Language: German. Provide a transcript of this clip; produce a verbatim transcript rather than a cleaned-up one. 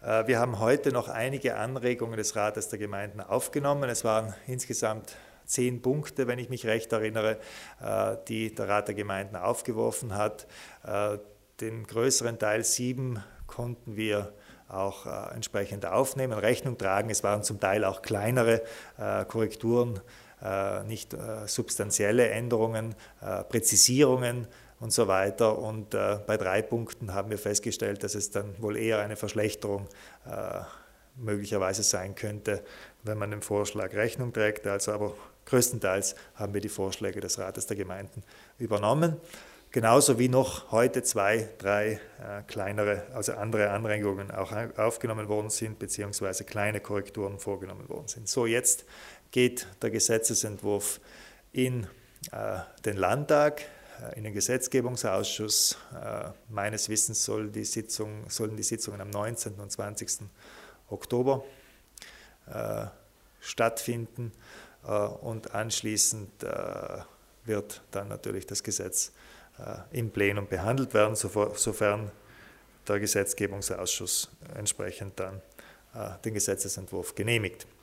Wir haben heute noch einige Anregungen des Rates der Gemeinden aufgenommen. Es waren insgesamt zehn Punkte, wenn ich mich recht erinnere, die der Rat der Gemeinden aufgeworfen hat. Den größeren Teil, sieben, konnten wir auch äh, entsprechend aufnehmen, Rechnung tragen. Es waren zum Teil auch kleinere äh, Korrekturen, äh, nicht äh, substanzielle Änderungen, äh, Präzisierungen und so weiter. Und äh, bei drei Punkten haben wir festgestellt, dass es dann wohl eher eine Verschlechterung äh, möglicherweise sein könnte, wenn man dem Vorschlag Rechnung trägt. Also aber größtenteils haben wir die Vorschläge des Rates der Gemeinden übernommen. Genauso wie noch heute zwei, drei äh, kleinere, also andere Anregungen auch aufgenommen worden sind, beziehungsweise kleine Korrekturen vorgenommen worden sind. So, jetzt geht der Gesetzesentwurf in äh, den Landtag, äh, in den Gesetzgebungsausschuss. Äh, meines Wissens soll die Sitzung, sollen die Sitzungen am neunzehnten und zwanzigsten Oktober äh, stattfinden äh, und anschließend äh, wird dann natürlich das Gesetz im Plenum behandelt werden, sofern der Gesetzgebungsausschuss entsprechend dann den Gesetzesentwurf genehmigt.